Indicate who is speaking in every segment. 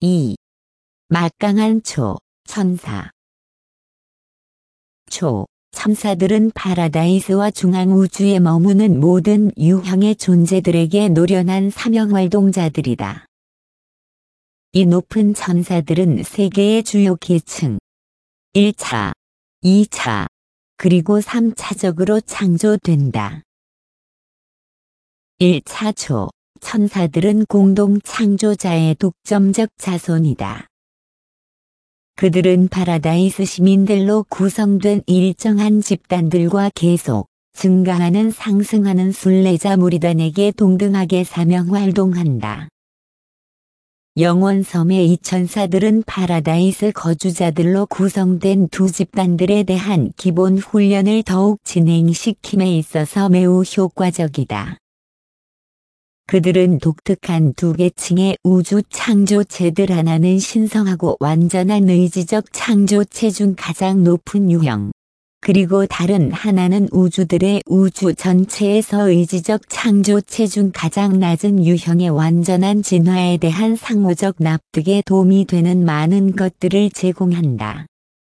Speaker 1: 2. 막강한 초, 천사. 초, 천사들은 파라다이스와 중앙우주에 머무는 모든 유형의 존재들에게 노련한 사명활동자들이다. 이 높은 천사들은 세 개의 주요 계층, 1차, 2차, 그리고 3차적으로 창조된다. 1차 초, 천사들은 공동 창조자의 독점적 자손이다. 그들은 파라다이스 시민들로 구성된 일정한 집단들과 계속 증가하는 상승하는 순례자 무리단에게 동등하게 사명활동한다. 영원섬의 이 천사들은 파라다이스 거주자들로 구성된 두 집단들에 대한 기본 훈련을 더욱 진행시킴에 있어서 매우 효과적이다. 그들은 독특한 두 계층의 우주 창조체들. 하나는 신성하고 완전한 의지적 창조체 중 가장 높은 유형, 그리고 다른 하나는 우주들의 우주 전체에서 의지적 창조체 중 가장 낮은 유형의 완전한 진화에 대한 상호적 납득에 도움이 되는 많은 것들을 제공한다.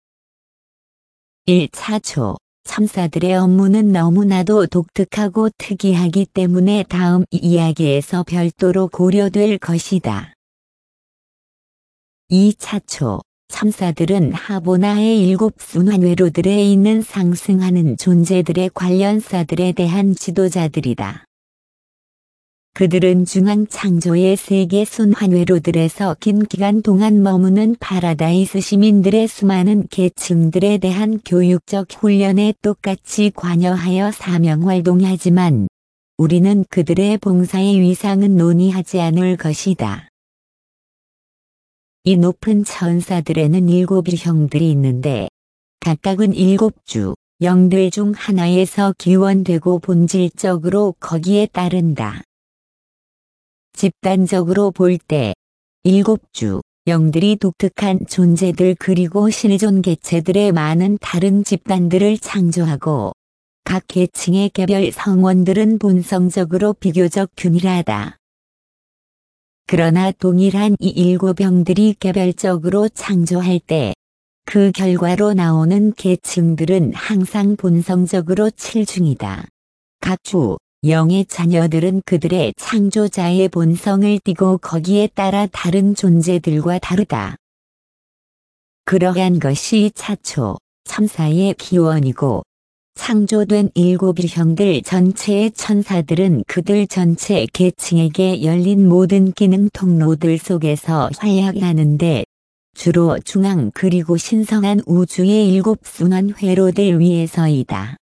Speaker 1: 1차 초, 천사들의 업무는 너무나도 독특하고 특이하기 때문에 다음 이야기에서 별도로 고려될 것이다. 2차 초, 천사들은 하보나의 7 순환회로들에 있는 상승하는 존재들의 관련사들에 대한 지도자들이다. 그들은 중앙 창조의 세계 순환회로들에서 긴 기간 동안 머무는 파라다이스 시민들의 수많은 계층들에 대한 교육적 훈련에 똑같이 관여하여 사명활동하지만 우리는 그들의 봉사의 위상은 논의하지 않을 것이다. 이 높은 천사들에는 7유형들이 있는데 각각은 7주, 영들 중 하나에서 기원되고 본질적으로 거기에 따른다. 집단적으로 볼 때 7주, 영들이 독특한 존재들 그리고 실존 개체들의 많은 다른 집단들을 창조하고 각 계층의 개별 성원들은 본성적으로 비교적 균일하다. 그러나 동일한 이 7영들이 개별적으로 창조할 때 그 결과로 나오는 계층들은 항상 본성적으로 7중이다. 각 주, 영의 자녀들은 그들의 창조자의 본성을 띠고 거기에 따라 다른 존재들과 다르다. 그러한 것이 차초, 천사의 기원이고 창조된 7유형들 전체의 천사들은 그들 전체 계층에게 열린 모든 기능 통로들 속에서 활약하는데 주로 중앙 그리고 신성한 우주의 7 순환 회로들 위에서이다.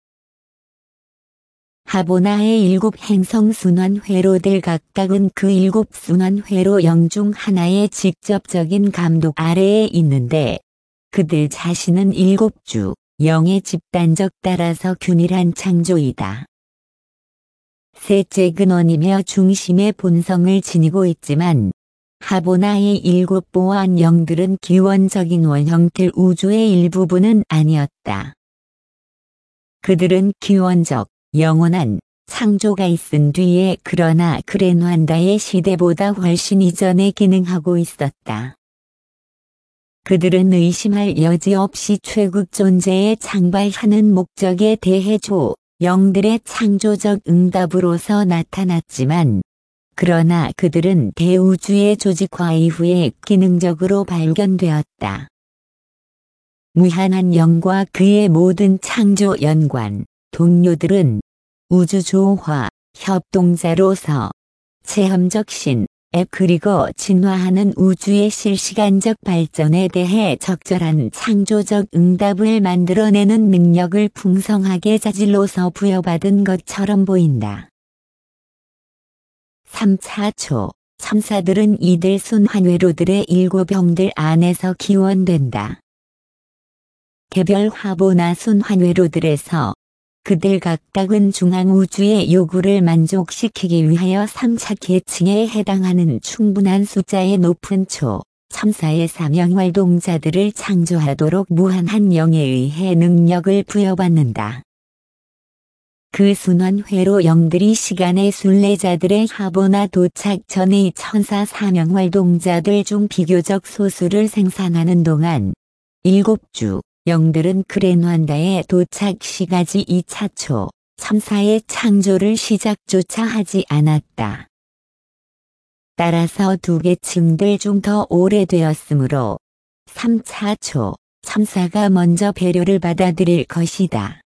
Speaker 1: 하보나의 7 행성 순환 회로들 각각은 그 7 순환 회로 영 중 하나의 직접적인 감독 아래에 있는데 그들 자신은 7주, 영의 집단적 따라서 균일한 창조이다. 셋째 근원이며 중심의 본성을 지니고 있지만 하보나의 7 보안 영들은 기원적인 원형틀 우주의 일부분은 아니었다. 그들은 기원적, 영원한 창조가 있은 뒤에 그러나 그레누안다의 시대보다 훨씬 이전에 기능하고 있었다. 그들은 의심할 여지 없이 최국 존재에 창발하는 목적에 대해 조, 영들의 창조적 응답으로서 나타났지만 그러나 그들은 대우주의 조직화 이후에 기능적으로 발견되었다. 무한한 영과 그의 모든 창조 연관, 동료들은 우주조화, 협동자로서 체험적 신, 그리고 진화하는 우주의 실시간적 발전에 대해 적절한 창조적 응답을 만들어내는 능력을 풍성하게 자질로서 부여받은 것처럼 보인다. 3차 초, 천사들은 이들 순환회로들의 7영들 안에서 기원된다. 개별 하보나 순환회로들에서 그들 각각은 중앙우주의 요구를 만족시키기 위하여 3차 계층에 해당하는 충분한 숫자의 높은 초, 천사의 사명활동자들을 창조하도록 무한한 영에 의해 능력을 부여받는다. 그 순환회로 영들이 시간의 순례자들의 하보나 도착 전의 천사 사명 활동자들 중 비교적 소수를 생산하는 동안 7주 영들은 그랜환다의 도착 시까지 2차 초 참사의 창조를 시작조차 하지 않았다. 따라서 두 계층들 중 더 오래되었으므로 3차 초 참사가 먼저 배려를 받아들일 것이다.